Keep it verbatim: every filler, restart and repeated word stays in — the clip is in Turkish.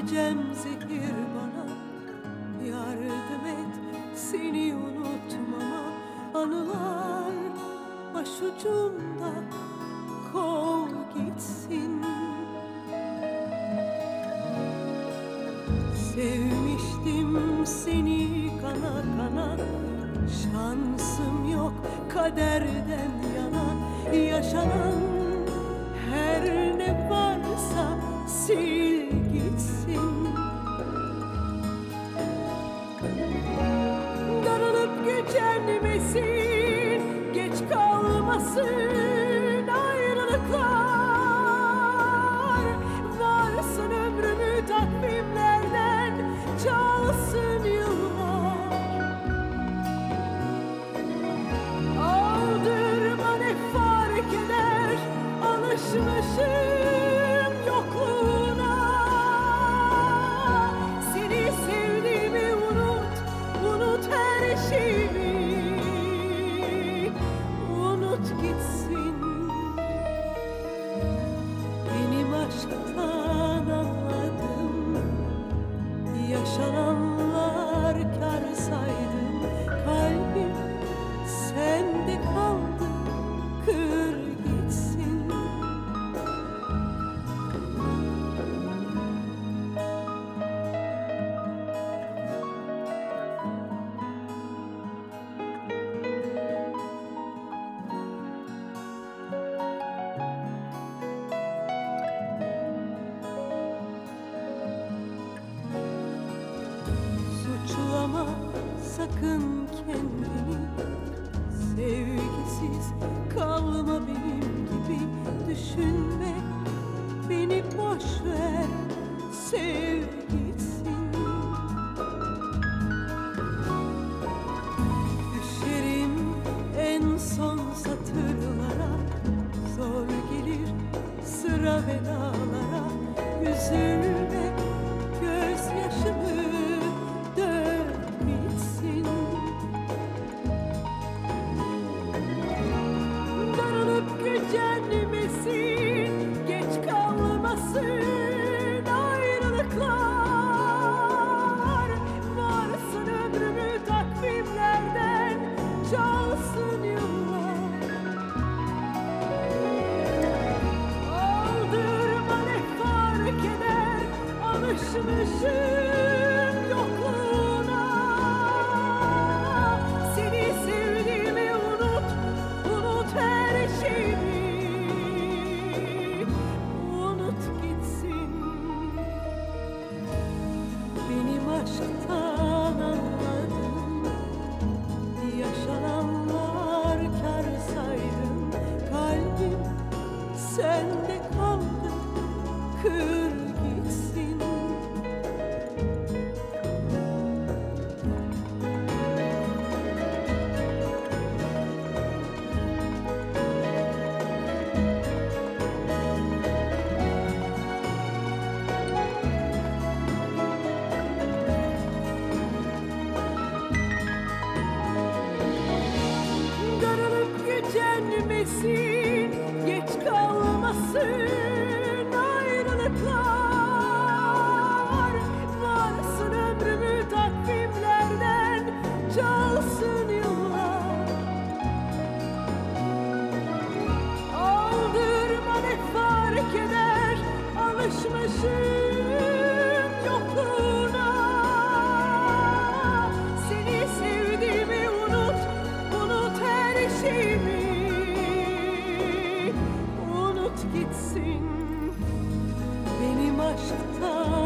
gecem zehir bana, yardım et seni unutmama. Anılar başucumda, kov gitsin. Sevmiştim seni kana kana, şansım yok kaderden yana. Yaşanan her ne varsa sil gitsin. Darılıp gücenmesin, geç kalmasın ayrılıklar. Varsın ömrümü takvimlerden, çalsın yıllar. Aldırma ne fark eder, alışmışım yokluğuna. Seni sevdiğimi unut, unut her şeyimi, unut gitsin. Benim aşktan anladım, yaşananlar kâr saydım. Kalbim sende kaldı, kır gitsin. Suçlama sakın kendini, sevgisiz kalma benim gibi. Düşünme beni, boş ver, sev gitsin. Düşerim en son satırlara, zor gelir sıra vedalara. Üzülme, gözyaşımı dök bitsin. Darılıp gücenmesin, geç kalmasın ayrılıklar. Varsın ömrümü takvimlerden, çalsın yıllar. Aldırma ne fark eder, alışmışım yokluğuna. Seni sevdiğimi unut, unut her şeyimi, unut gitsin. Benim aşktan anladım, yaşananlar kâr saydım. Kalbim sende kaldı, kır gitsin. Darılıp gücenmesin, geç kalmasın ayrılıklar. Varsın ömrümü takvimlerden, çalsın yıllar. Aldırma ne fark eder, alışmışım yokluğuna. Seni sevdiğimi unut, unut her şeyimi, unut gitsin. Benim aşktan